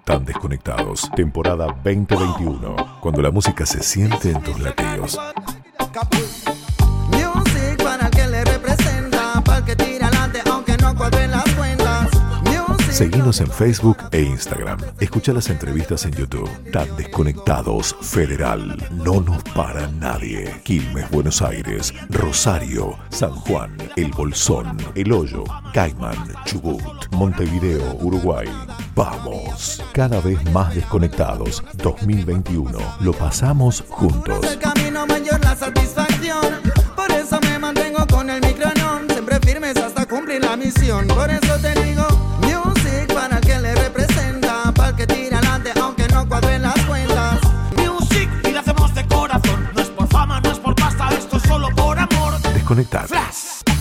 Tan Desconectados, temporada 2021, cuando la música se siente en tus latidos. Music para el que le representa, para el que tira adelante aunque no cuadren las cuentas. Seguinos en Facebook e Instagram. Escucha las entrevistas en YouTube. Tan Desconectados Federal. No nos para nadie. Quilmes, Buenos Aires, Rosario, San Juan, El Bolsón, El Hoyo, Caimán, Chubut, Montevideo, Uruguay. Vamos, cada vez más desconectados. 2021. Lo pasamos juntos. El camino mayor, la satisfacción. Por eso me mantengo con el micronón. Siempre firmes hasta cumplir la misión. Por eso te digo, music para el que le representa, para el que tira adelante aunque no cuadren las cuentas. Music y la hacemos de corazón. No es por fama, no es por pasta, esto es solo por amor. Desconectados. Flash.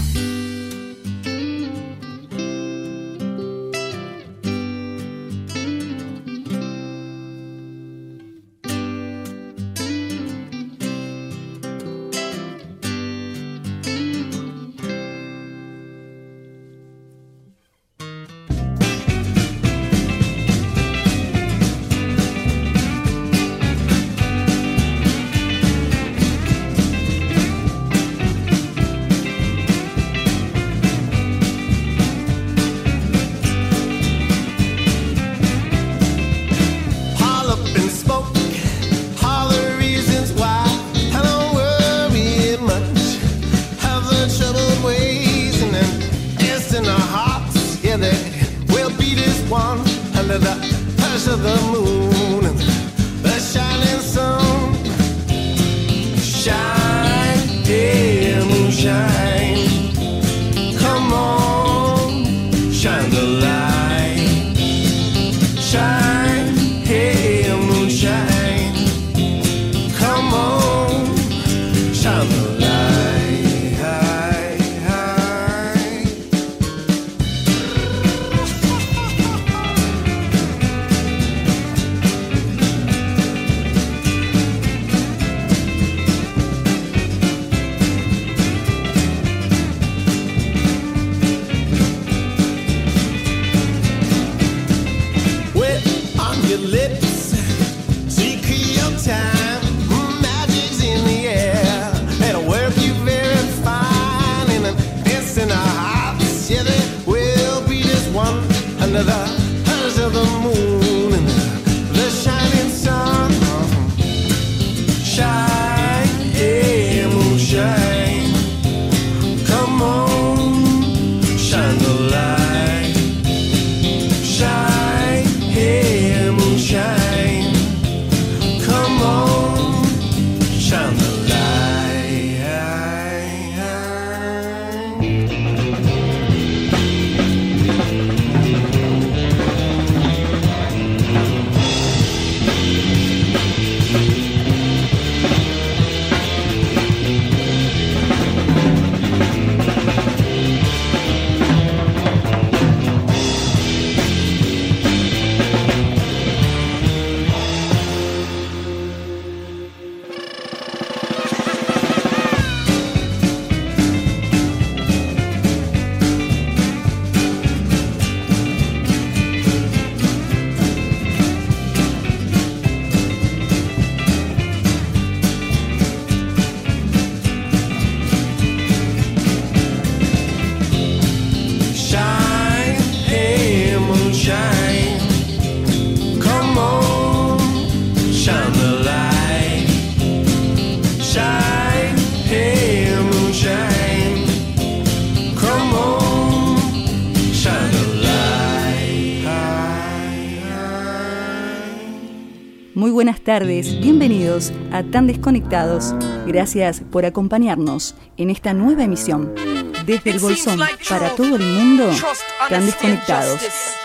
Muy buenas tardes, bienvenidos a Tan Desconectados. Gracias por acompañarnos en esta nueva emisión. Desde el Bolsón para todo el mundo, Tan Desconectados.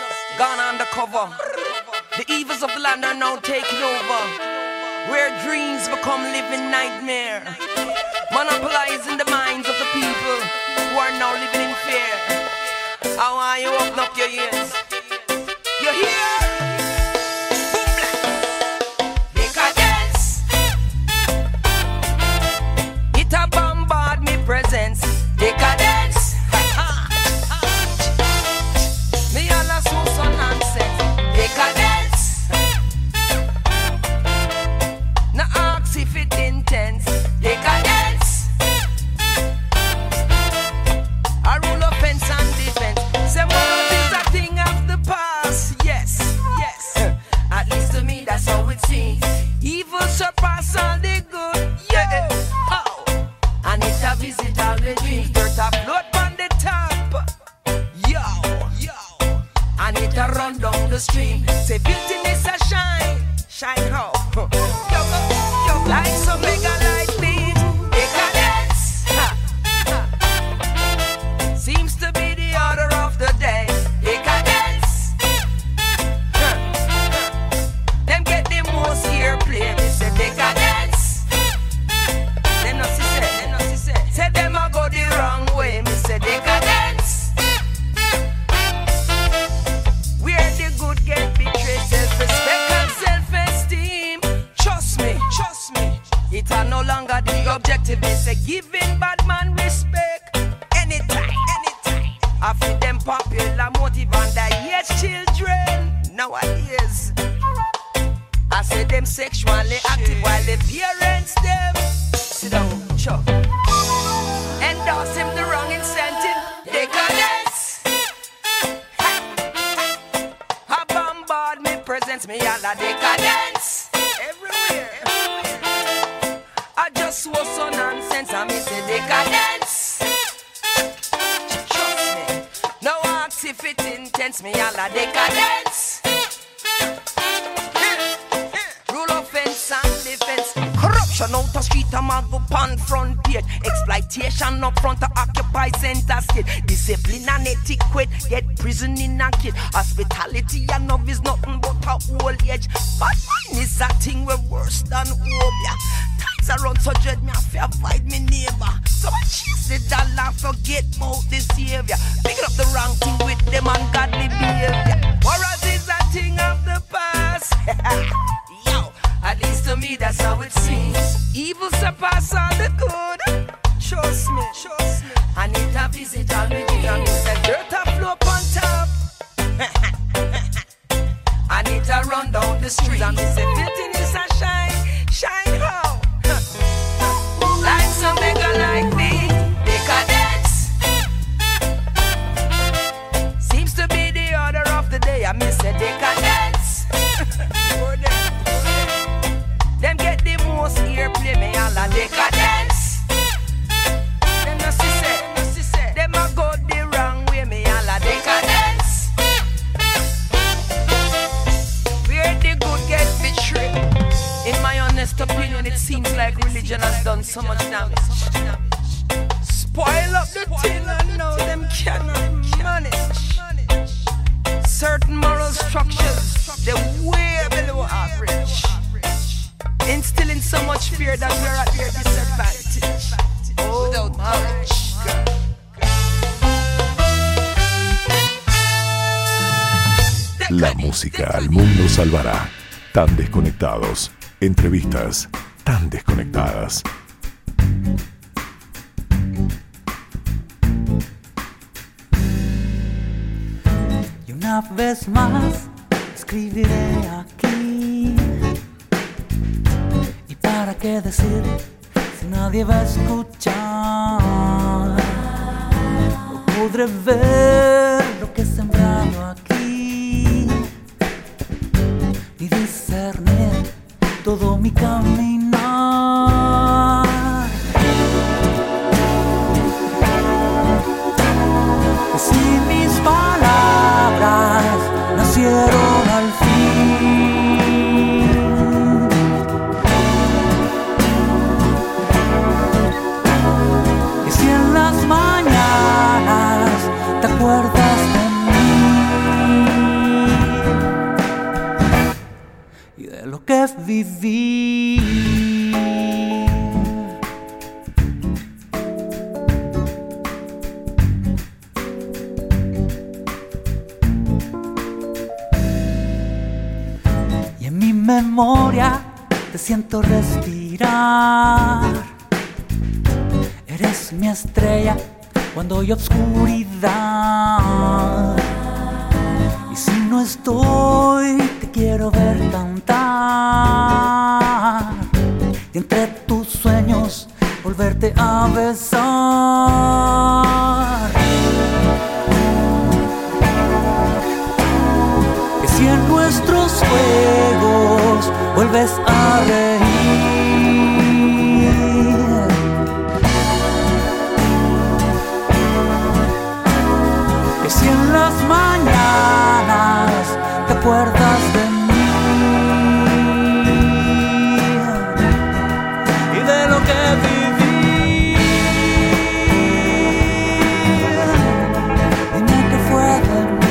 The evils of the land are now taking over, where dreams become living nightmare, monopolizing the minds of the people who are now living in fear. How are you open up your ears? You hear? Decadence. It a bombard me presence. Decadence. Me all a so nonsense. Decadence. it a run down the stream. Say filthiness a shine, shine how? Like some mega light beam, decadence. Seems to be the order of the day. Decadence. Them get the most airplay. Me say decadence. Them not say, say them a go the wrong way. Me say decadence. Where the good get betrayed, self-respect and self-esteem. Trust me. It are no longer the objective. They say giving bad man respect. Anytime. I feel them popular motive and the yes children nowadays. I say them sexually active while the parents them sit down, chuck. Endorse him the wrong incentive. Decadence. I bombard me, presents me all a decadence. Everywhere. I just was so nonsense, I miss a decadence. Trust me, no ask if it intense, me all a decadence. Rule offense and defense. Corruption out the street, a man go pan front page. Exploitation up front to occupy center stage. Discipline and etiquette, get prison in a kid. Hospitality and love is nothing but a old age. But mine is a thing we're worse than obia. Times around so dread me, I fear avoid me neighbor. So I chase the dollar, forget about the savior. Picking up the wrong thing with them ungodly behavior. Whereas is a thing of the past. Yo, at least to me that's how it seems. Evil surpass all the good. Trust me. I need to visit all the good and the dirt a flow on top. I need to run down the street and say filthiness a shine how? Like some mega like me, decadence. Seems to be the order of the day. I miss a decadence. Them get the most airplay, me all a decadence. Them no say, them a go the wrong way, me all a decadence. Where the good get betrayed. In my honest opinion, it seems like religion has done so much damage. Spoil up the thing and now them cannot manage. Certain moral structures, they're way below average. Instilling so much fear that we're at their disadvantage. Without knowledge. La música al mundo salvará. Tan desconectados. Entrevistas tan desconectadas. Y una vez más escribiré aquí. ¿Y para qué decir si nadie va a escuchar? No podré ver lo que he sembrado aquí y discernir todo mi caminar. Si mis palabras nacieron al fin, y si en las mañanas te acuerdas de mí y de lo que viví. Y en mi memoria te siento respirar. Eres mi estrella cuando hay oscuridad. Y si no estoy, te quiero ver cantar. Y entre tus sueños volverte a besar. Que si en nuestros juegos vuelves a reír. Que si en las mañanas acuerdas de mí y de lo que viví. Dime qué fue de mí.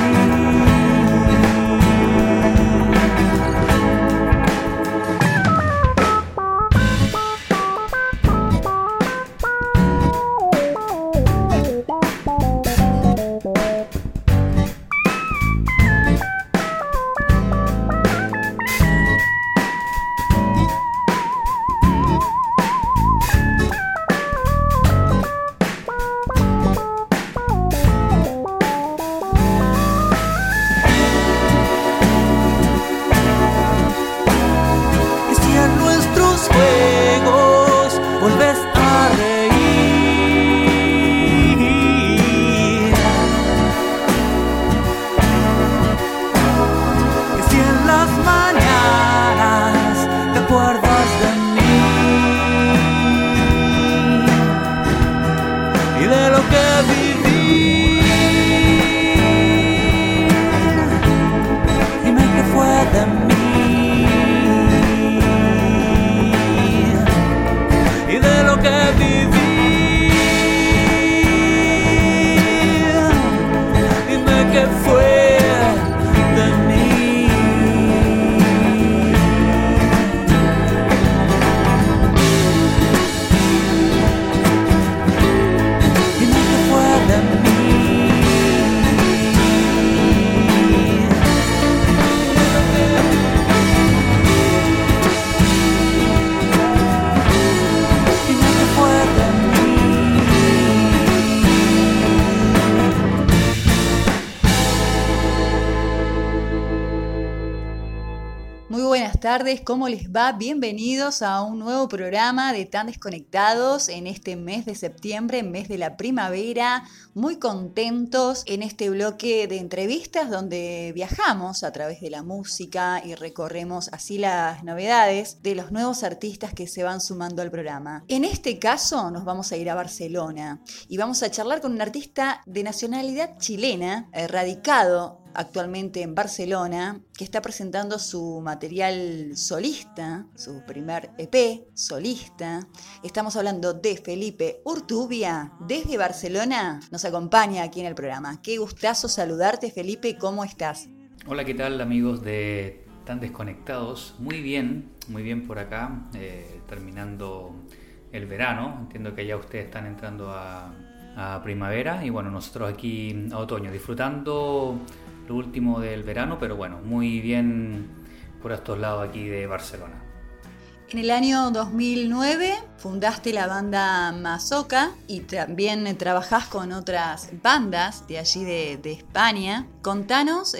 Buenas tardes, ¿cómo les va? Bienvenidos a un nuevo programa de Tan Desconectados en este mes de septiembre, mes de la primavera. Muy contentos en este bloque de entrevistas donde viajamos a través de la música y recorremos así las novedades de los nuevos artistas que se van sumando al programa. En este caso nos vamos a ir a Barcelona y vamos a charlar con un artista de nacionalidad chilena, radicado actualmente en Barcelona, que está presentando su material solista, su primer EP solista. Estamos hablando de Felipe Urtubia, desde Barcelona, nos acompaña aquí en el programa. Qué gustazo saludarte, Felipe, ¿cómo estás? Hola, ¿qué tal, amigos de Tan Desconectados? Muy bien por acá, terminando el verano. Entiendo que ya ustedes están entrando a primavera y bueno, nosotros aquí a otoño, disfrutando lo último del verano, pero bueno, muy bien por estos lados aquí de Barcelona. En el año 2009 fundaste la banda Masoca y también trabajás con otras bandas de allí de España. Contanos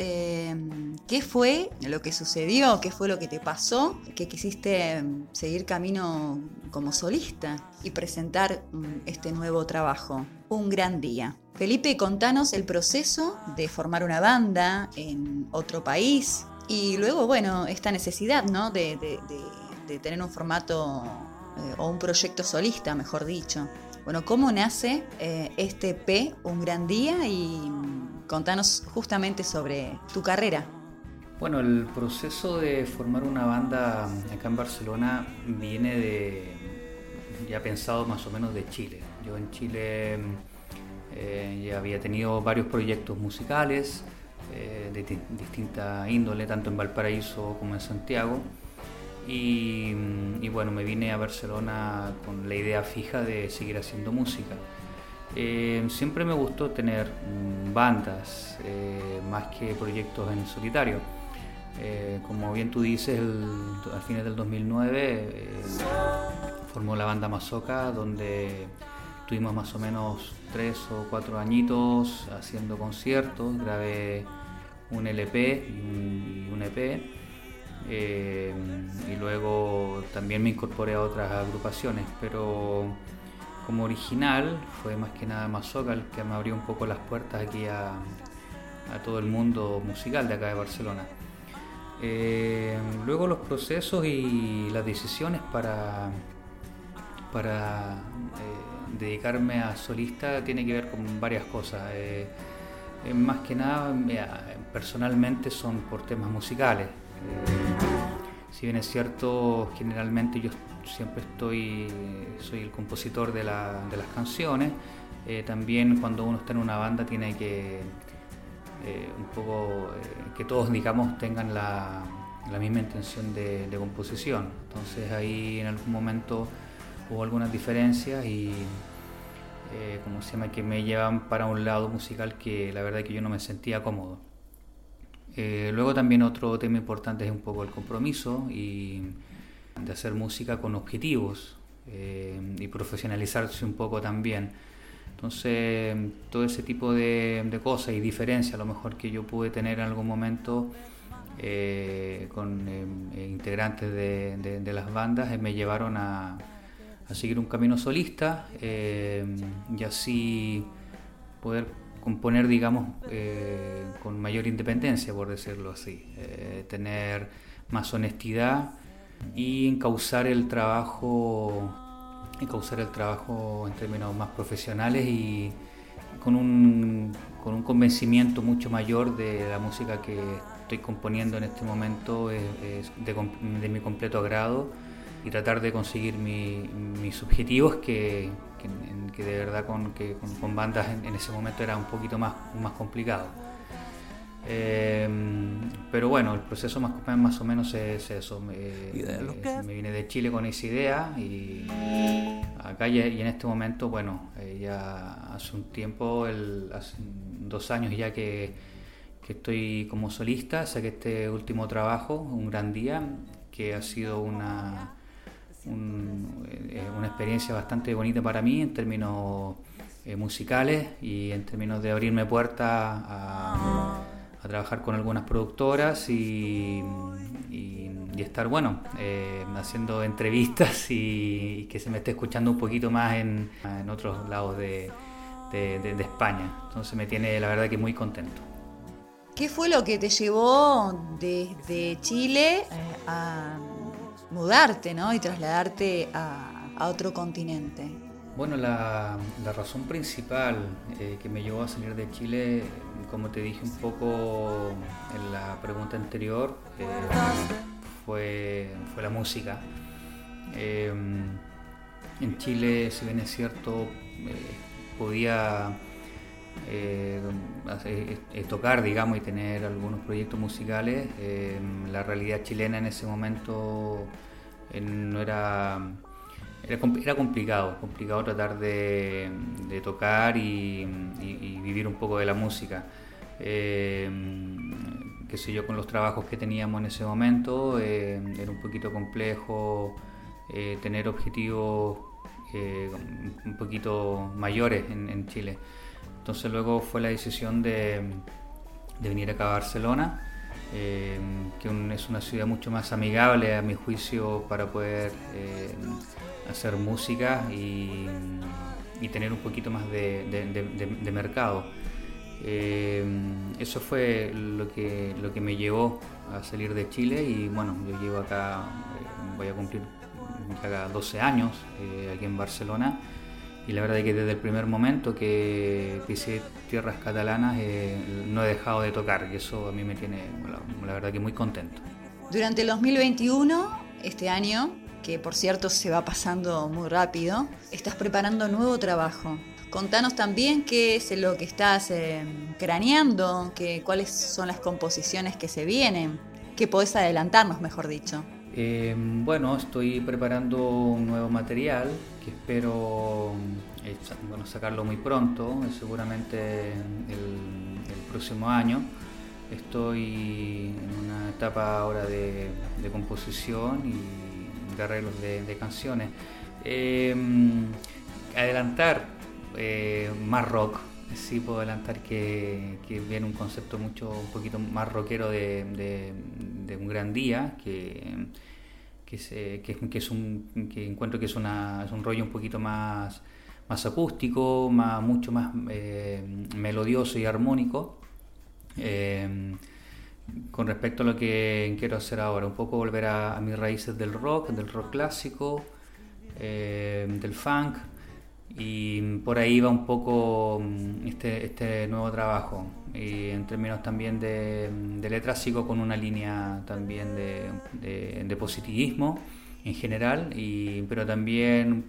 qué fue lo que sucedió, qué fue lo que te pasó, que quisiste seguir camino como solista y presentar este nuevo trabajo, Un Gran Día. Felipe, contanos el proceso de formar una banda en otro país y luego, bueno, esta necesidad, ¿no?, de tener un formato o un proyecto solista, mejor dicho. Bueno, ¿cómo nace este EP, Un Gran Día? Y contanos justamente sobre tu carrera. Bueno, el proceso de formar una banda acá en Barcelona viene ya pensado más o menos de Chile. Yo en Chile ya había tenido varios proyectos musicales de distinta índole, tanto en Valparaíso como en Santiago. Y bueno, me vine a Barcelona con la idea fija de seguir haciendo música. Siempre me gustó tener bandas, más que proyectos en solitario. Como bien tú dices, a fines del 2009 formó la banda Masoca, donde tuvimos más o menos 3 o 4 añitos haciendo conciertos. Grabé un LP y un EP. Y luego también me incorporé a otras agrupaciones, pero como original fue más que nada Masoca el que me abrió un poco las puertas aquí a todo el mundo musical de acá de Barcelona. Luego los procesos y las decisiones para dedicarme a solista tiene que ver con varias cosas. Más que nada, personalmente son por temas musicales. Si bien es cierto, generalmente yo siempre soy el compositor de las canciones, también cuando uno está en una banda tiene que un poco que todos, digamos, tengan la misma intención de composición. Entonces ahí en algún momento hubo algunas diferencias y que me llevan para un lado musical que la verdad que yo no me sentía cómodo. Luego también otro tema importante es un poco el compromiso y de hacer música con objetivos y profesionalizarse un poco también. Entonces todo ese tipo de cosas y diferencias a lo mejor que yo pude tener en algún momento con integrantes de las bandas me llevaron a seguir un camino solista y así poder componer, digamos, con mayor independencia, por decirlo así, tener más honestidad y encauzar el trabajo en términos más profesionales y con un convencimiento mucho mayor de la música que estoy componiendo en este momento, es de mi completo agrado, y tratar de conseguir mis objetivos que de verdad con bandas en ese momento era un poquito más complicado. Pero bueno, el proceso más o menos es eso. Me vine de Chile con esa idea y acá y en este momento, bueno, ya hace un tiempo, hace 2 años ya que estoy como solista. Saqué este último trabajo, Un Gran Día, que ha sido una experiencia bastante bonita para mí en términos musicales y en términos de abrirme puertas a trabajar con algunas productoras y estar, bueno, haciendo entrevistas y que se me esté escuchando un poquito más en otros lados de España. Entonces me tiene, la verdad, que muy contento. ¿Qué fue lo que te llevó desde Chile a mudarte, ¿no? Y trasladarte a otro continente? Bueno, la razón principal que me llevó a salir de Chile, como te dije un poco en la pregunta anterior, fue la música. En Chile, si bien es cierto, podía tocar, digamos, y tener algunos proyectos musicales, la realidad chilena en ese momento no era complicado tratar de tocar y vivir un poco de la música. Qué sé yo, con los trabajos que teníamos en ese momento, era un poquito complejo tener objetivos un poquito mayores en Chile. Entonces luego fue la decisión de venir acá a Barcelona, que es una ciudad mucho más amigable a mi juicio para poder hacer música y tener un poquito más de mercado. Eso fue lo que me llevó a salir de Chile y bueno, yo llevo acá, voy a cumplir acá 12 años aquí en Barcelona. Y la verdad es que desde el primer momento que pisé tierras catalanas no he dejado de tocar y eso a mí me tiene, la verdad, que muy contento. Durante el 2021, este año, que por cierto se va pasando muy rápido, estás preparando nuevo trabajo. Contanos también qué es lo que estás craneando, cuáles son las composiciones que se vienen, qué podés adelantarnos, mejor dicho. Bueno, estoy preparando un nuevo material que espero sacarlo muy pronto, seguramente el próximo año. Estoy en una etapa ahora de composición y de arreglos de canciones. Adelantar más rock, sí puedo adelantar que viene un concepto un poquito más rockero de Un Gran Día, que encuentro que es un rollo un poquito más acústico, mucho más melodioso y armónico. Con respecto a lo que quiero hacer ahora, un poco volver a mis raíces del rock clásico, del funk, Y por ahí va un poco este nuevo trabajo. Y en términos también de letras sigo con una línea también de positivismo en general, pero también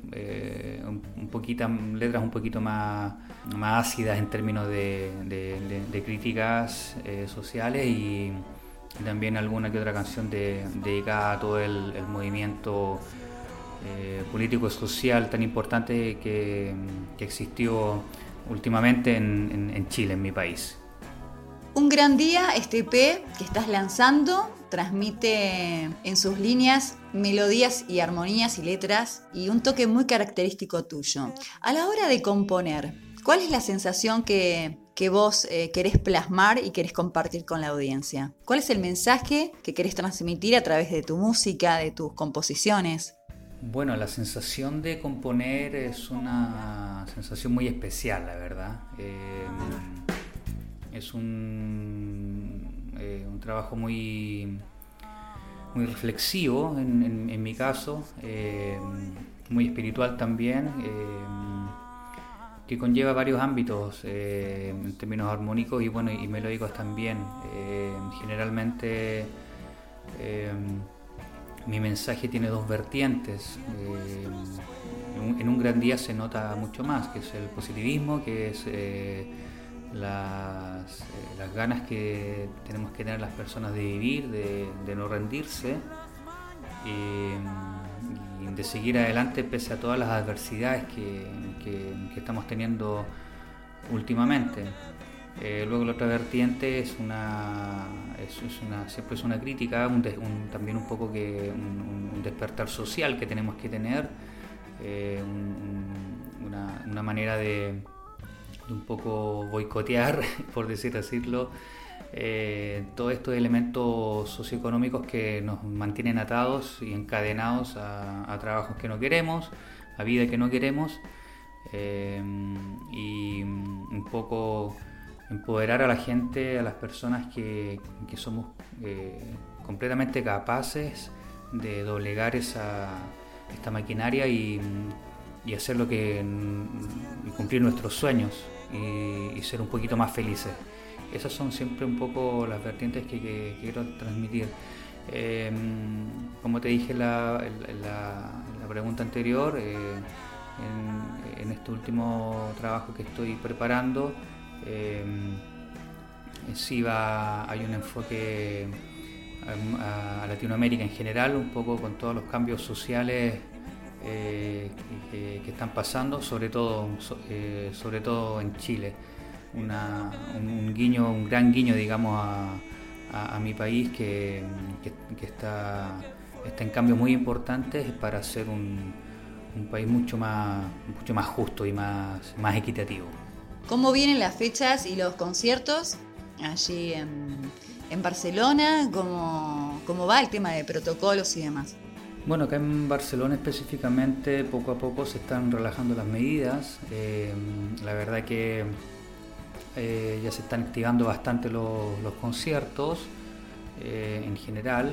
letras un poquito más ácidas en términos de críticas sociales y también alguna que otra canción dedicada a todo el movimiento político y social tan importante que existió últimamente en Chile, en mi país. Un gran día, este EP que estás lanzando transmite en sus líneas melodías y armonías y letras y un toque muy característico tuyo. A la hora de componer, ¿cuál es la sensación que vos querés plasmar y querés compartir con la audiencia? ¿Cuál es el mensaje que querés transmitir a través de tu música, de tus composiciones? Bueno, la sensación de componer es una sensación muy especial, la verdad. Es un trabajo muy reflexivo en mi caso, muy espiritual también, que conlleva varios ámbitos en términos armónicos y melódicos también. Generalmente mi mensaje tiene dos vertientes. En un gran día se nota mucho más, que es el positivismo, que es las ganas que tenemos que tener las personas de vivir, de no rendirse y de seguir adelante pese a todas las adversidades que estamos teniendo últimamente. Luego la otra vertiente siempre es una crítica, también un poco un despertar social que tenemos que tener, una manera de un poco boicotear, por decirlo, todos estos elementos socioeconómicos que nos mantienen atados y encadenados a trabajos que no queremos, a vida que no queremos, y un poco empoderar a la gente, a las personas que somos completamente capaces de doblegar esta maquinaria y hacer y cumplir nuestros sueños y ser un poquito más felices. Esas son siempre un poco las vertientes que quiero transmitir. Como te dije en la pregunta anterior, en este último trabajo que estoy preparando, hay un enfoque a Latinoamérica en general, un poco con todos los cambios sociales que están pasando, sobre todo en Chile. Un gran guiño, digamos, a mi país que está en cambios muy importantes para ser un país mucho más justo y más equitativo. ¿Cómo vienen las fechas y los conciertos allí en Barcelona? ¿Cómo va el tema de protocolos y demás? Bueno, acá en Barcelona específicamente poco a poco se están relajando las medidas. La verdad que ya se están activando bastante los conciertos en general,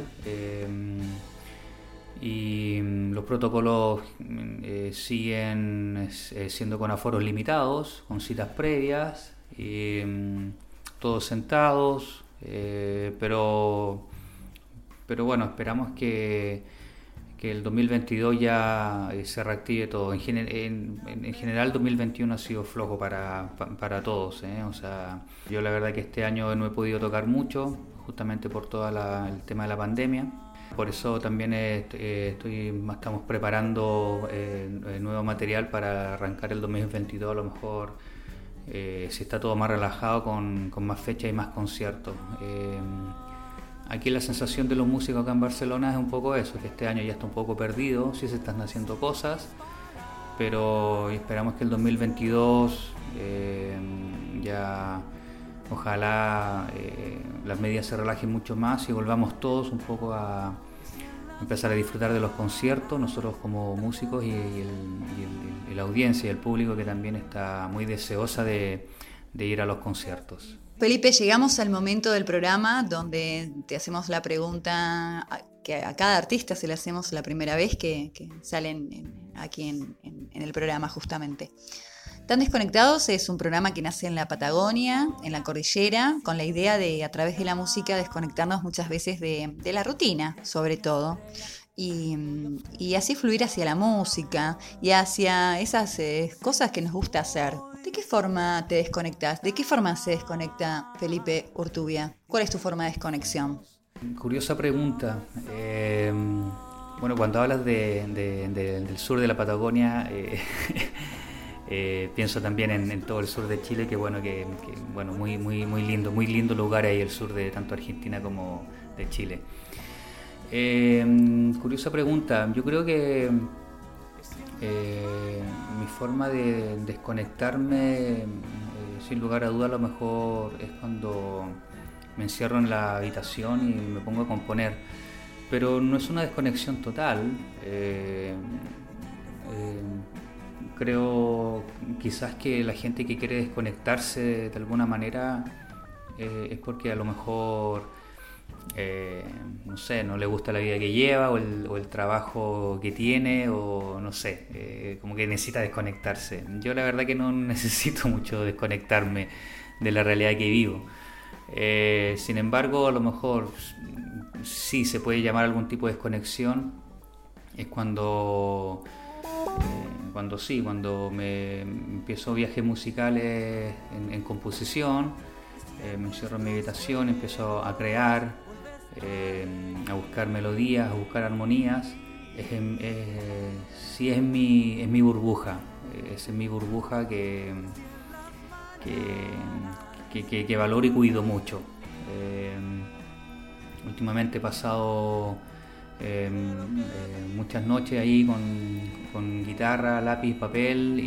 y los protocolos siguen siendo con aforos limitados, con citas previas, todos sentados, pero bueno, esperamos que el 2022 ya se reactive todo. En general 2021 ha sido flojo para todos, O sea, yo la verdad que este año no he podido tocar mucho, justamente por todo el tema de la pandemia. Por eso también estamos preparando nuevo material para arrancar el 2022, a lo mejor si está todo más relajado, con más fechas y más conciertos. Aquí la sensación de los músicos acá en Barcelona es un poco eso, que este año ya está un poco perdido, sí se están haciendo cosas, pero esperamos que el 2022 ya ojalá las medidas se relajen mucho más y volvamos todos un poco a empezar a disfrutar de los conciertos, nosotros como músicos y la audiencia y el público, que también está muy deseosa de ir a los conciertos. Felipe, llegamos al momento del programa donde te hacemos la pregunta que a cada artista se le hacemos la primera vez que salen aquí en el programa justamente. Tan Desconectados es un programa que nace en la Patagonia, en la cordillera, con la idea de, a través de la música, desconectarnos muchas veces de la rutina, sobre todo, y así fluir hacia la música y hacia esas cosas que nos gusta hacer. ¿De qué forma te desconectas? ¿De qué forma se desconecta Felipe Urtubia? ¿Cuál es tu forma de desconexión? Curiosa pregunta. Bueno, cuando hablas del sur de la Patagonia, pienso también en todo el sur de Chile, que bueno, muy lindo lugar ahí el sur de tanto Argentina como de Chile. Curiosa pregunta. Yo creo que mi forma de desconectarme, sin lugar a duda, a lo mejor es cuando me encierro en la habitación y me pongo a componer, pero no es una desconexión total. Creo quizás que la gente que quiere desconectarse de alguna manera es porque a lo mejor no sé, no le gusta la vida que lleva o el trabajo que tiene, o no sé, como que necesita desconectarse. Yo la verdad que no necesito mucho desconectarme de la realidad que vivo. Sin embargo, a lo mejor sí se puede llamar algún tipo de desconexión. Es cuando me empiezo viajes musicales en composición, me encierro en mi habitación, empiezo a crear, a buscar melodías, a buscar armonías. Sí, es mi burbuja, es mi burbuja que valoro y cuido mucho. Últimamente he pasado muchas noches ahí con guitarra, lápiz, papel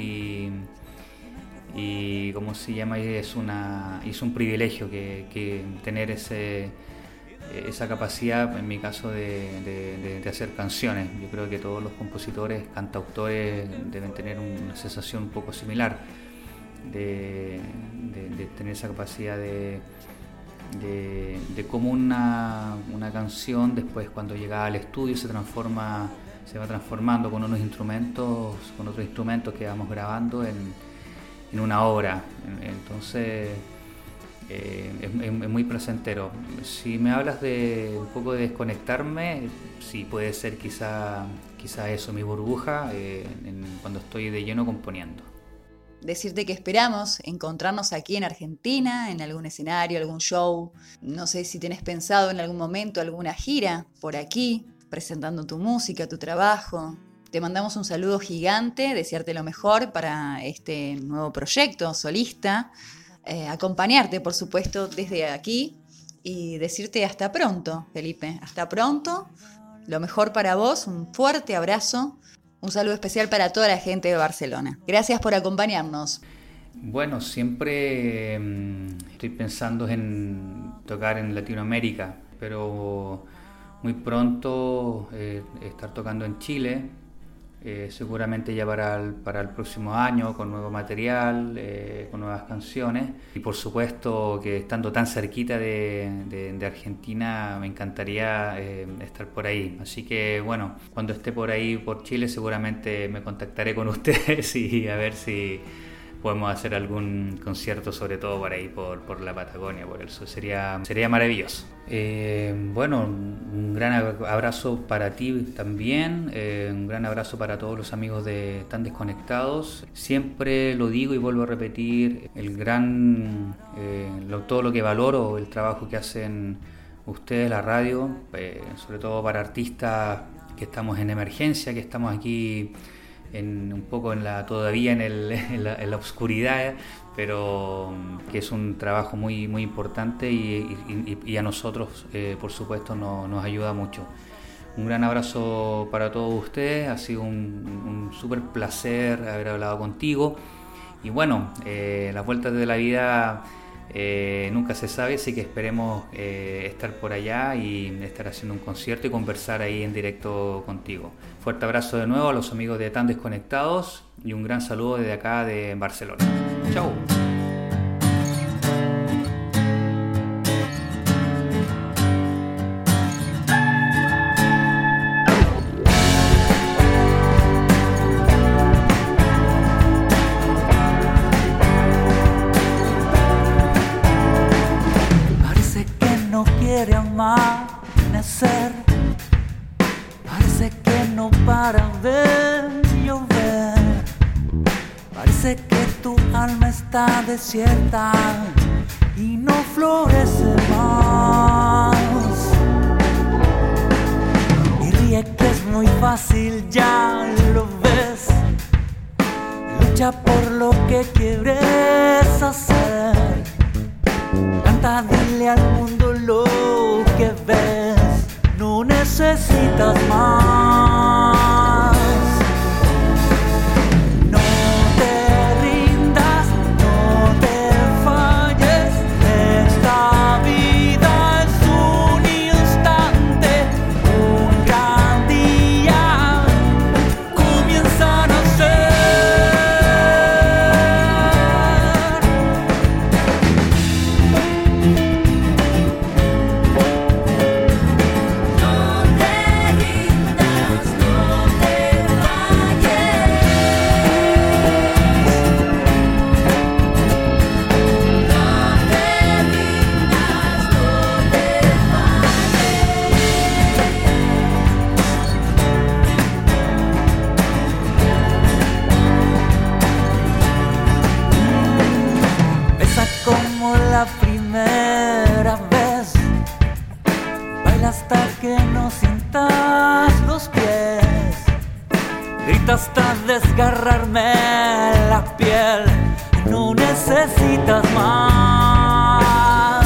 y ¿cómo se llama? Es un privilegio que tener esa capacidad, en mi caso, de hacer canciones. Yo creo que todos los compositores, cantautores deben tener una sensación un poco similar de tener esa capacidad de cómo una canción después, cuando llega al estudio, se va transformando con otros instrumentos que vamos grabando en una obra. Entonces es muy placentero. Si me hablas de un poco de desconectarme, sí, puede ser quizá eso, mi burbuja, cuando estoy de lleno componiendo. Decirte que esperamos encontrarnos aquí en Argentina, en algún escenario, algún show. No sé si tenés pensado en algún momento alguna gira por aquí, presentando tu música, tu trabajo. Te mandamos un saludo gigante, desearte lo mejor para este nuevo proyecto solista, acompañarte, por supuesto, desde aquí y decirte hasta pronto, Felipe. Hasta pronto, lo mejor para vos, un fuerte abrazo. Un saludo especial para toda la gente de Barcelona. Gracias por acompañarnos. Bueno, siempre estoy pensando en tocar en Latinoamérica, pero muy pronto estar tocando en Chile, seguramente ya para el próximo año, con nuevo material, con nuevas canciones. Y por supuesto que estando tan cerquita de Argentina, me encantaría estar por ahí. Así que bueno, cuando esté por ahí, por Chile, seguramente me contactaré con ustedes y a ver si podemos hacer algún concierto, sobre todo por ahí, por la Patagonia, por el sur. Sería maravilloso. Bueno, un gran abrazo para ti también, un gran abrazo para todos los amigos de Tan Desconectados. Siempre lo digo y vuelvo a repetir, todo lo que valoro, el trabajo que hacen ustedes, la radio, sobre todo para artistas que estamos en emergencia, que estamos aquí todavía en la oscuridad, pero que es un trabajo muy, muy importante y a nosotros, por supuesto, nos ayuda mucho. Un gran abrazo para todos ustedes, ha sido un súper placer haber hablado contigo. Y bueno, las vueltas de la vida nunca se sabe, así que esperemos estar por allá y estar haciendo un concierto y conversar ahí en directo contigo. Fuerte abrazo de nuevo a los amigos de Tan Desconectados y un gran saludo desde acá de Barcelona. Chau. ser. Parece que no para de llover. Parece que tu alma está desierta y no florece más. Y ríe que es muy fácil, ya lo ves. Lucha por lo que quieres hacer. Canta, dile al mundo lo que ves. No necesitas más. No te rindas, no te falles. Esta vida es un instante, un gran día comienza a nacer. Como la primera vez, baila hasta que no sientas los pies, grita hasta desgarrarme la piel, no necesitas más.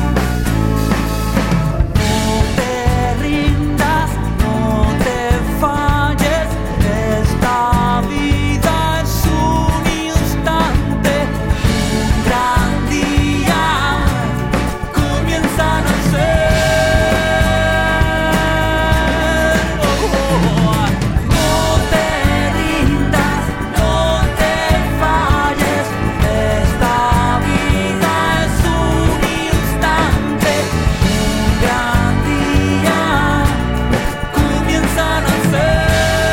No te rindas, no te falles, esta vida es un instante, un gran día comienza a nacer. No te rindas, no te falles, esta vida es un instante, un gran día comienza a nacer.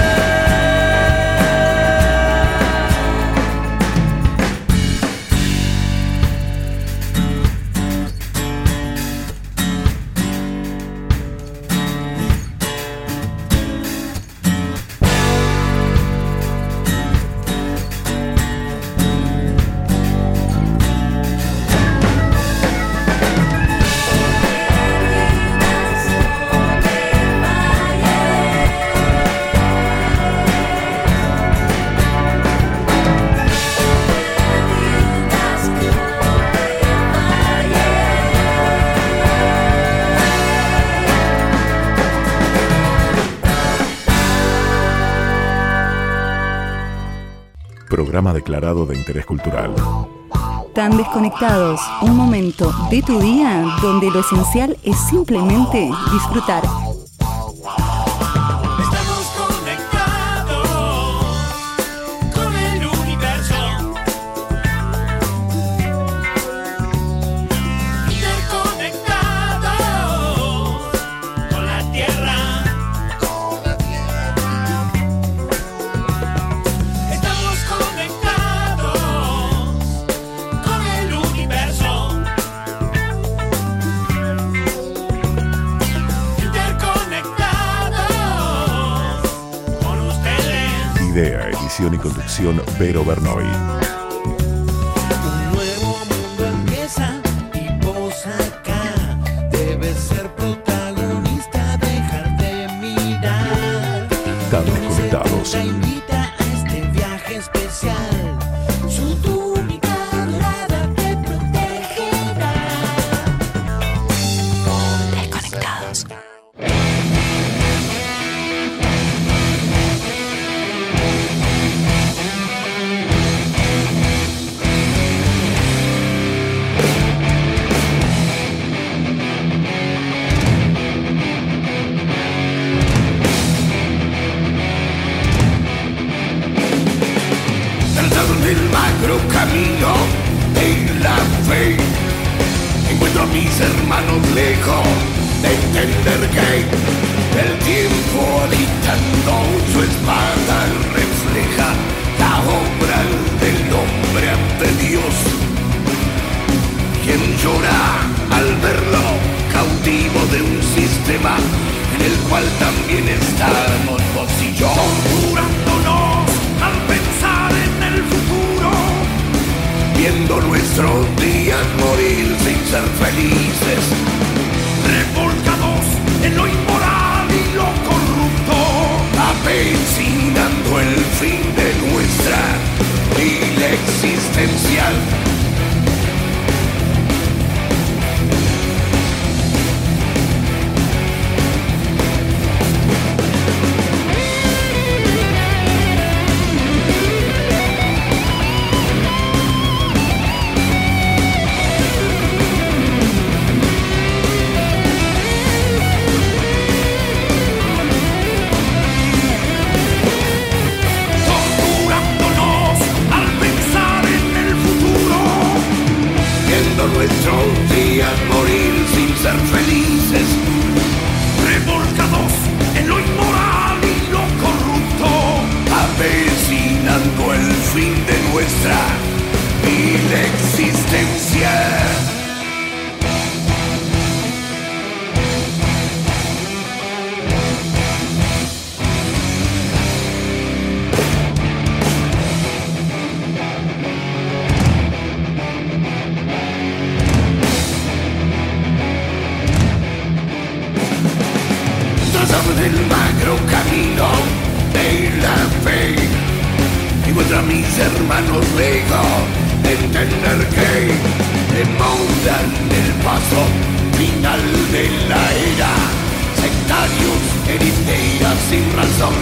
Programa declarado de interés cultural. Tan Desconectados, un momento de tu día donde lo esencial es simplemente disfrutar. Estamos conectados con el universo, interconectados con la tierra. Estamos conectados con el universo, interconectados con ustedes. Idea, edición y conducción Vero Bernoy. Un nuevo mundo empieza y vos acá debes ser protagonista, dejar de mirar. Tan Desconectados. Te invita a este viaje especial. Su túnica dorada te protegerá. Desconectados. Trazado en el macro camino de la fe, encuentro a mis hermanos lejos de entender que el tiempo dictando su espada refleja la obra del hombre ante Dios, quien llora al verlo cautivo de un sistema cual también estamos vos y yo, torturándonos al pensar en el futuro, viendo nuestros días morir sin ser felices, revolcados en lo inmoral y lo corrupto, avecinando el fin de nuestra vida existencial. Nuestros días morir sin ser felices, revolcados en lo inmoral y lo corrupto, avecinando el fin de nuestra vida existencia. Del magro camino de la fe, encuentro a mis hermanos lejos de entender que demoran el paso final de la era, sectarios en histeria sin razón,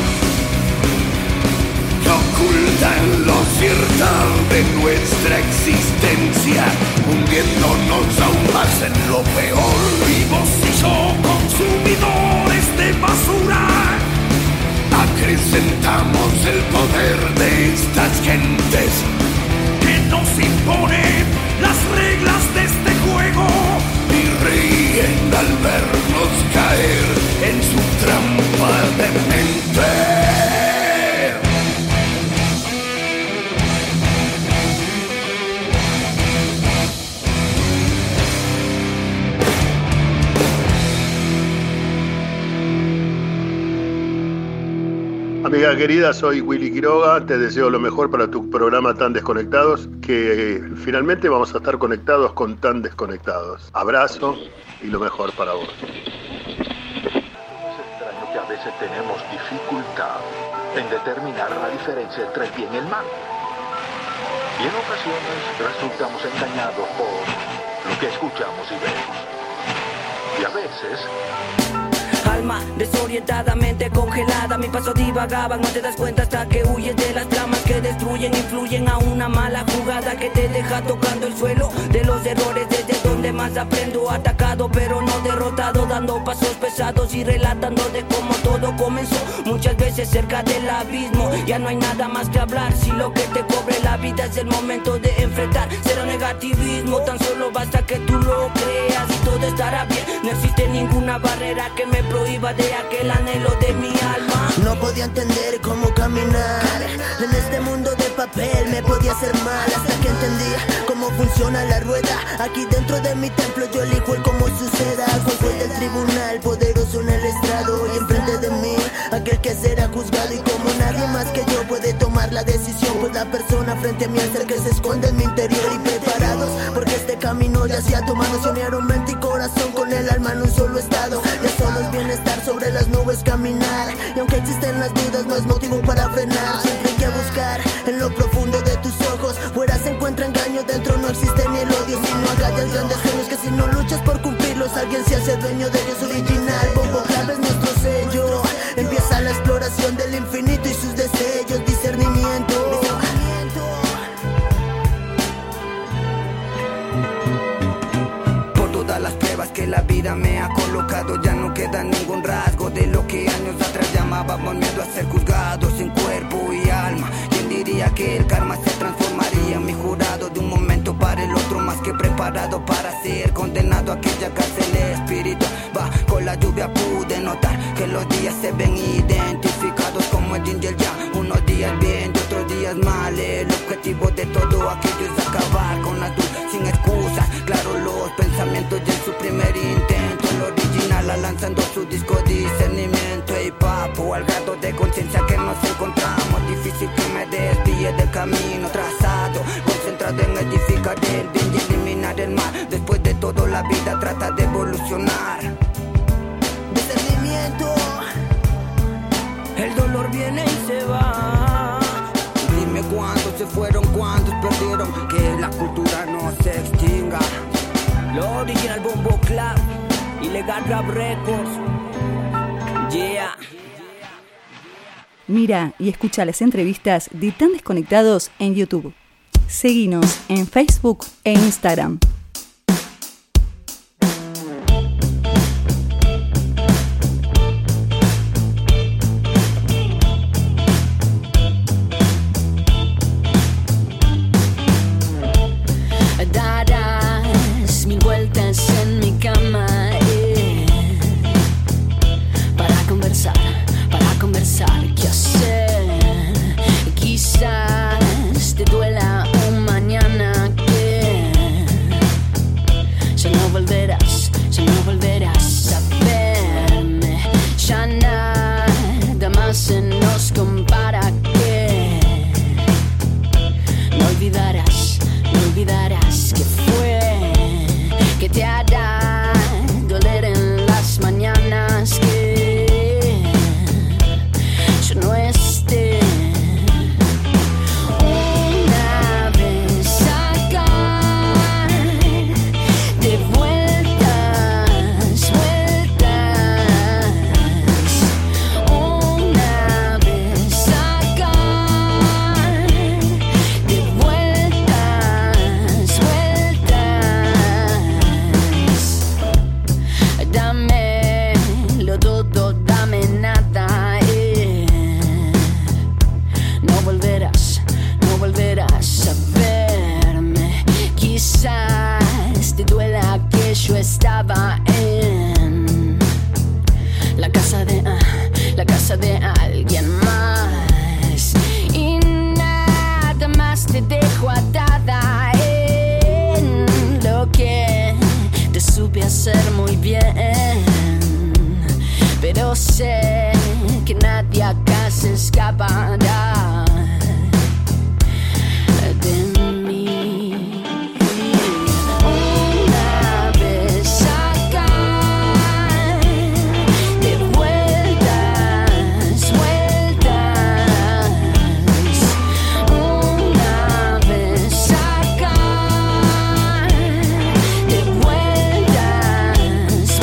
que ocultan lo cierto de nuestra existencia, hundiéndonos aún más en lo peor. Y vos y yo, consumidores de basura, acrecentamos el poder de estas gentes que nos imponen las reglas de este juego y ríen al vernos caer en su trampa de mente. Amiga querida, soy Willy Quiroga, te deseo lo mejor para tu programa Tan Desconectados, que finalmente vamos a estar conectados con Tan Desconectados. Abrazo y lo mejor para vos. Es extraño que a veces tenemos dificultad en determinar la diferencia entre el bien y el mal. Y en ocasiones resultamos engañados por lo que escuchamos y vemos. Y a veces... Alma desorientadamente congelada, mi paso divagaba, no te das cuenta hasta que huyes de las tramas que destruyen, influyen a una mala jugada que te deja tocando el suelo de los errores, desde donde más aprendo, atacado pero no derrotado, dando pasos pesados y relatando de cómo todo comenzó, muchas veces cerca del abismo, ya no hay nada más que hablar, si lo que te cobre la vida es el momento de enfrentar, cero negativismo, tan solo basta que tú lo creas y todo estará bien, no existe ninguna barrera que me prohíba de aquel anhelo de mi alma. No podía entender cómo caminar en este mundo de papel, me podía hacer mal hasta que entendía cómo funciona la rueda. Aquí dentro de mi templo yo elijo el cómo suceda. Con juez del tribunal poderoso en el estrado y enfrente de mí aquel que será juzgado, y como nadie más que yo puede tomar la decisión, pues la persona frente a mí es el que se esconde en mi interior. Y preparados porque este camino ya se ha tomado, se unieron mente y corazón con el alma en un solo estado. Ya solo es bienestar sobre las nubes caminar, y aunque existen las dudas no es motivo para frenar. Siempre hay que buscar en lo profundo de tus ojos, fuera se encuentra engaño, dentro no existe ni el odio. Si no agallas grandes sueños que si no luchas por cumplirlos alguien se hace dueño de ellos. Original, bombo clave es nuestro sello, empieza la exploración del infinito y sus deseos, discernimiento. Por todas las pruebas que la vida me ha colocado, ya no queda ningún rasgo de lo que años atrás llamábamos miedo a ser juzgados en cuerpo y alma. ¿Quién diría que el karma se transformaría en mi jurado de un momento para el otro, más que preparado para ser condenado a aquella cárcel espiritual? Bajo la lluvia pude notar que los días se ven identificados como el yin y el yang, unos días bien y otros días mal. El objetivo de todo aquello es acabar con la duda sin excusas, claro, los pensamientos de su primer intento, el original lanzando su disco discernimiento. momento. El dolor viene y se va. Dime cuántos se fueron, cuántos perdieron. Que la cultura no se extinga. Lo original Bombo Club, Ilegal Rap Records. Yeah. Mira y escucha las entrevistas de Tan Desconectados en YouTube. Seguinos en Facebook e Instagram. Darás mil vueltas en mi cama para conversar qué hacer. Quizás te duela un mañana que ya no volverás a verme. Ya nada más se nos compara, que no olvidarás que fue, que te hará doler en las mañanas que yo no esté. Una vez acá, de vueltas. Una vez acá, de vueltas. Dámelo todo, dame nada. No volverás a verme. Quizás te duela que yo estaba en la casa de alguien más, y nada más te dejo atada en lo que te supe hacer muy bien. Pero sé que nadie acá se escapará de mí. Una vez acá, de vueltas. Una vez acá, de vueltas.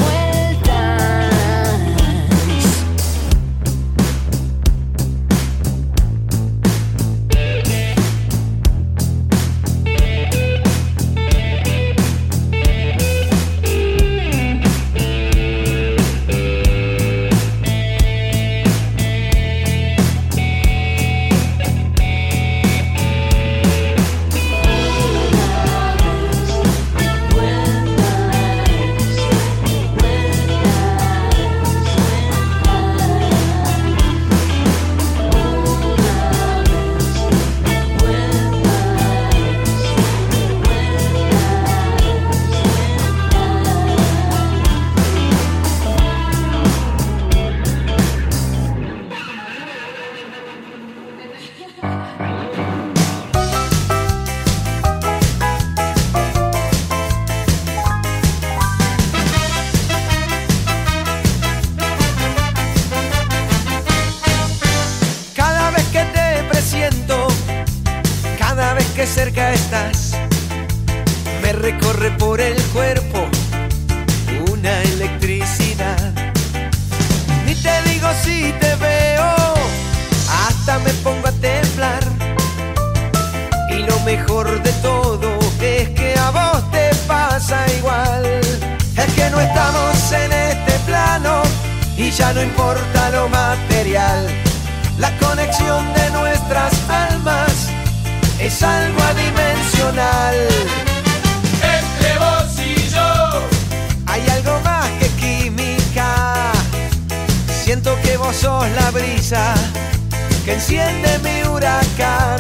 cerca estás, me recorre por el cuerpo una electricidad. Ni te digo si te veo, hasta me pongo a temblar. Y lo mejor de todo es que a vos te pasa igual. Es que no estamos en este plano y ya no importa lo material. La conexión de nuestras almas es algo adimensional. Entre vos y yo hay algo más que química. Siento que vos sos la brisa que enciende mi huracán.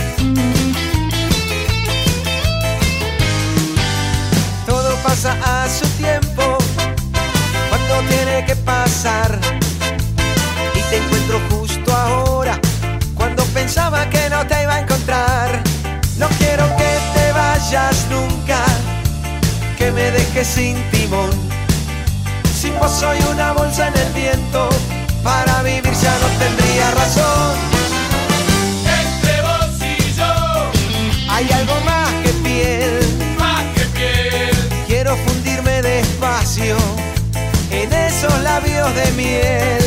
Pasa su tiempo cuando tiene que pasar. Y te encuentro justo ahora cuando pensaba que no te iba a encontrar. No quiero que te vayas nunca, que me dejes sin timón. Si pues soy una bolsa en el viento, para vivir ya no tendría razón. Entre vos y yo hay algo más que piel, más que piel. Quiero fundirme despacio en esos labios de miel.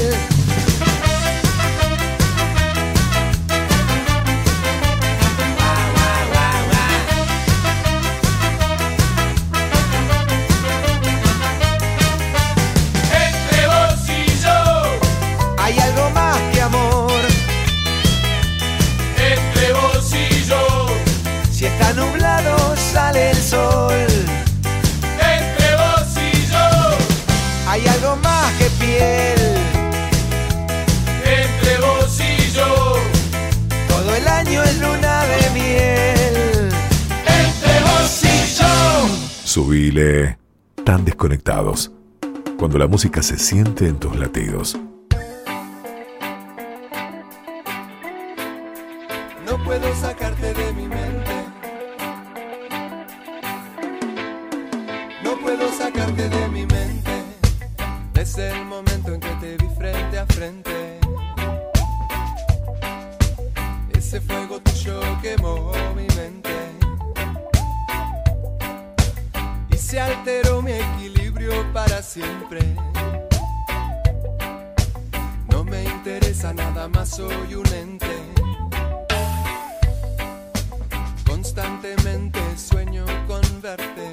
Está nublado, sale el sol. Entre vos y yo hay algo más que piel. Entre vos y yo todo el año es luna de miel. Entre vos y yo. Subile. Tan desconectados. Cuando la música se siente en tus latidos. No puedo sacarte de mi mente. No puedo sacarte de mi mente. Desde el momento en que te vi frente a frente. Ese fuego tuyo quemó mi mente y se alteró mi equilibrio para siempre. No me interesa nada más, soy un ente. Constantemente sueño con verte.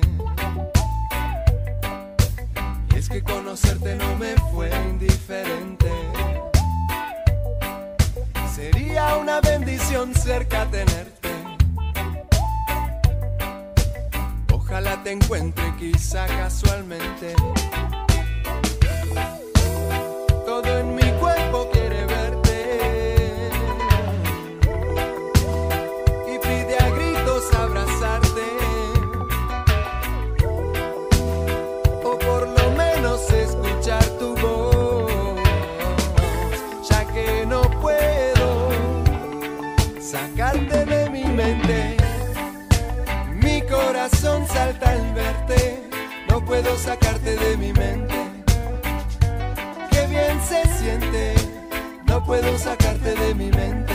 Y es que conocerte no me fue indiferente. Sería una bendición cerca tenerte. Ojalá te encuentre quizá casualmente. Todo en mi cuerpo quiere verte y pide a gritos abrazarte, o por lo menos escuchar tu voz, ya que no puedo sacarte de mi mente. Mi corazón salta al verte, no puedo sacarte de mi mente. Qué bien se siente, no puedo sacarte de mi mente.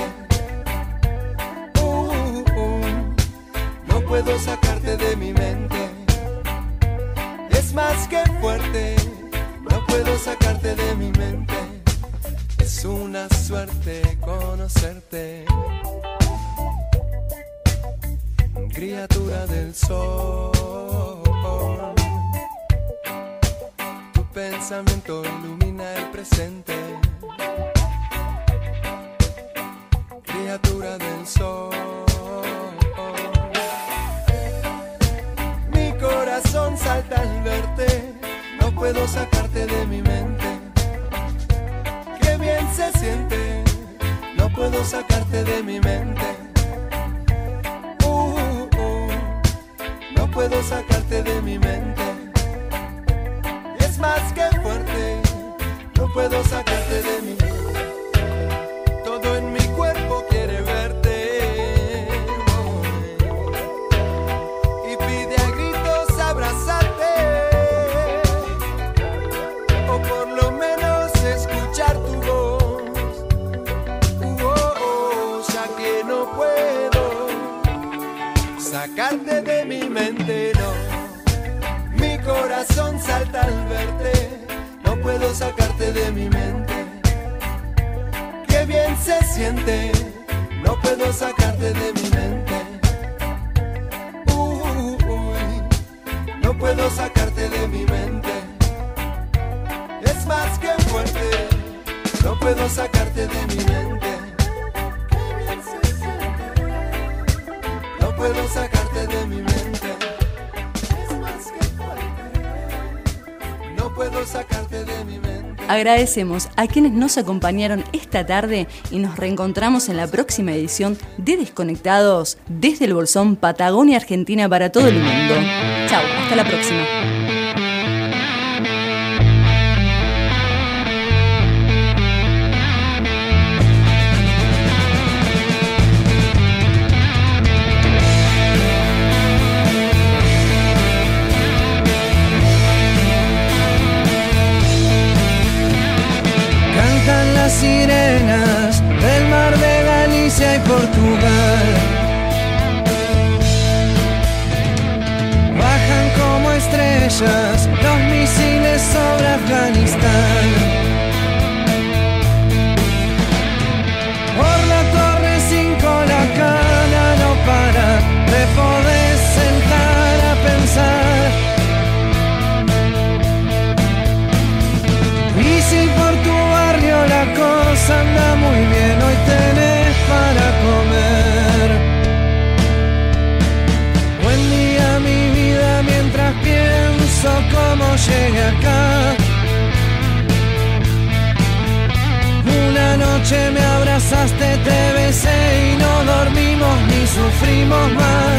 No puedo sacarte de mi mente. Es más que fuerte, no puedo sacarte de mi mente. Es una suerte conocerte. Criatura del sol, tu pensamiento ilumina el presente. Criatura del sol, mi corazón salta al verte, no puedo sacarte de mi mente. Qué bien se siente, no puedo sacarte de mi mente. No puedo sacarte de mi mente. Es más que fuerte, no puedo sacarte de mi mente. Todo en mi cuerpo quiere verte y pide a gritos abrazarte, o por lo menos escuchar tu voz. Ya que no puedo sacarte de mi mente, no. Mi corazón salta al verte, no puedo sacarte de mi mente. Qué bien se siente, no puedo sacarte de mi mente. No puedo sacarte de mi mente. Es más que fuerte, no puedo sacarte de mi mente. Qué bien se siente, no puedo sacarte de mi mente. Es más que fuerte, no puedo sacarte de mi mente. Agradecemos a quienes nos acompañaron esta tarde y nos reencontramos en la próxima edición de Desconectados desde el Bolsón, Patagonia, Argentina, para todo el mundo. Chau, hasta la próxima. Portugal. Bajan como estrellas los misiles sobre Afganistán. Por la Torre 5 la cana no para, te podés sentar a pensar. Y si por tu barrio la cosa anda muy bien, hoy tenés para comer. Buen día mi vida mientras pienso cómo llegué acá. Una noche me abrazaste, te besé y no dormimos ni sufrimos más.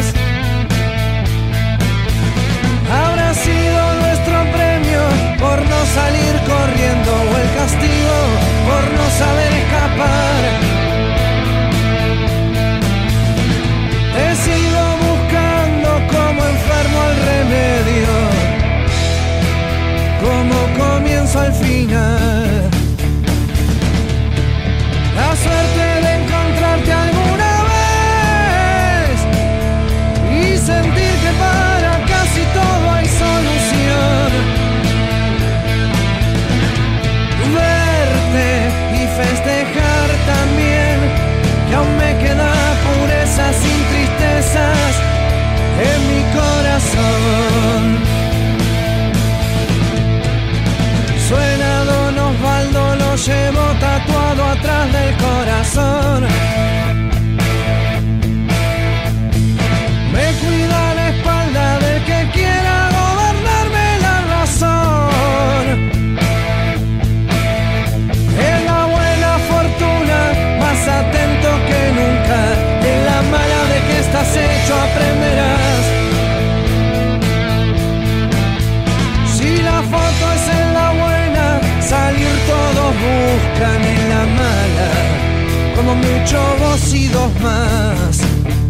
Habrá sido nuestro premio por no salir corriendo o el castigo por no saber escapar. Te sigo buscando como enfermo al remedio, como comienzo al final. La suerte de encontrarte alguna vez y sentir que para casi todo hay solución. Verte y festejar también, que aún me queda pureza sin tristezas en mi corazón. Suena Don Osvaldo, lo llevo tatuado atrás del corazón. Me cuida la espalda del que quiera gobernarme la razón. En la buena fortuna, más atento que nunca. En la mala de que estás hecho aprenderás. Si la foto es en la buena, salir todos buscan en la mala, como mucho vos y dos más.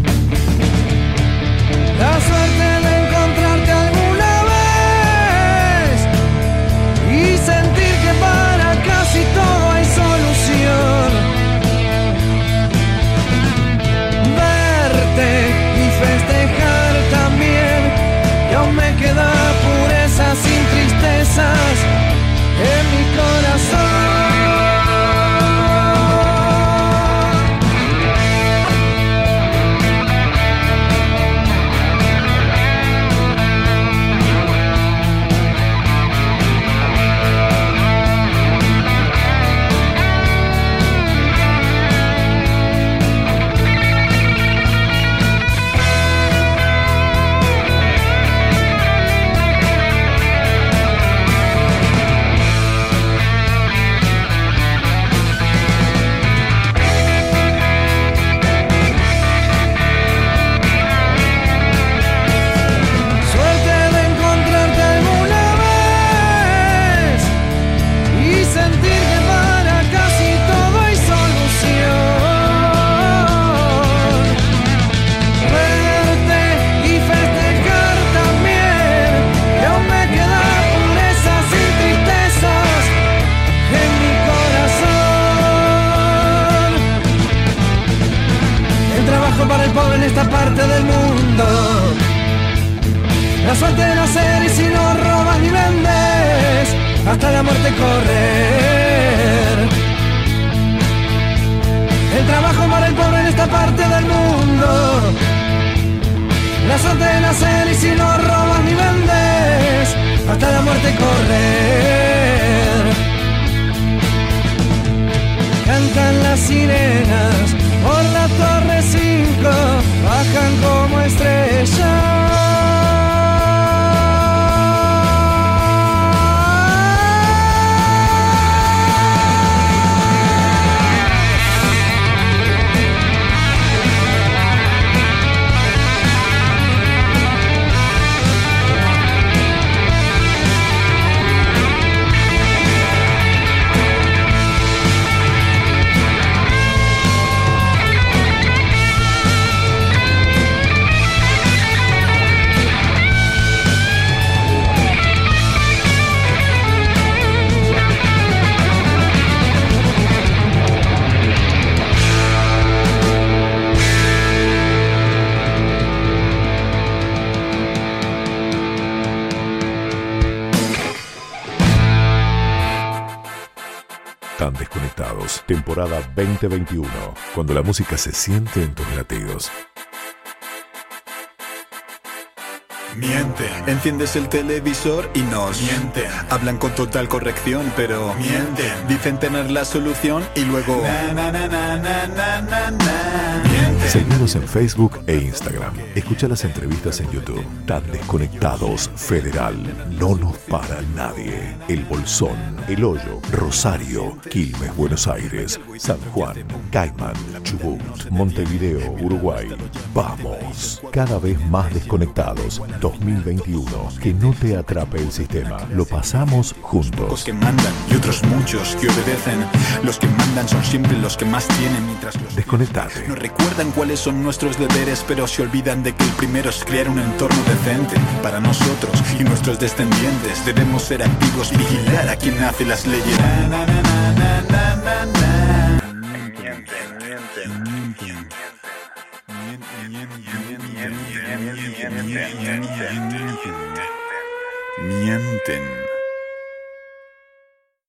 La suerte de encontrarte alguna vez y sentir que para casi todo hay solución. Verte y festejar también, que aún me queda pureza sin tristezas en mi corazón. Para el pobre en esta parte del mundo, la suerte de nacer y si no robas ni vendes, hasta la muerte correr. El trabajo para el pobre en esta parte del mundo, la suerte de nacer y si no robas ni vendes, hasta la muerte correr. Cantan las sirenas por la Torre 5, bajan como estrellas. Tan Desconectados, temporada 2021, cuando la música se siente en tus latidos. Mienten, enciendes el televisor y nos mienten. Hablan con total corrección, pero mienten. Dicen tener la solución y luego mienten. Seguimos en Facebook e Instagram. Escucha las entrevistas en YouTube. Tan Desconectados Federal. No nos para nadie. El Bolsón, El Hoyo, Rosario, Quilmes, Buenos Aires, San Juan, Caimán, Chubut, Montevideo, Uruguay. Vamos, cada vez más desconectados. 2021. Que no te atrape el sistema. Lo pasamos juntos. Los que mandan y otros muchos que obedecen. Los que mandan son siempre los que más tienen, mientras los Desconectate. no recuerdan cuáles son nuestros deberes, pero se olvidan de que el primero es crear un entorno decente para nosotros y nuestros descendientes. Debemos ser activos y vigilar a quien hace las leyes. Mienten.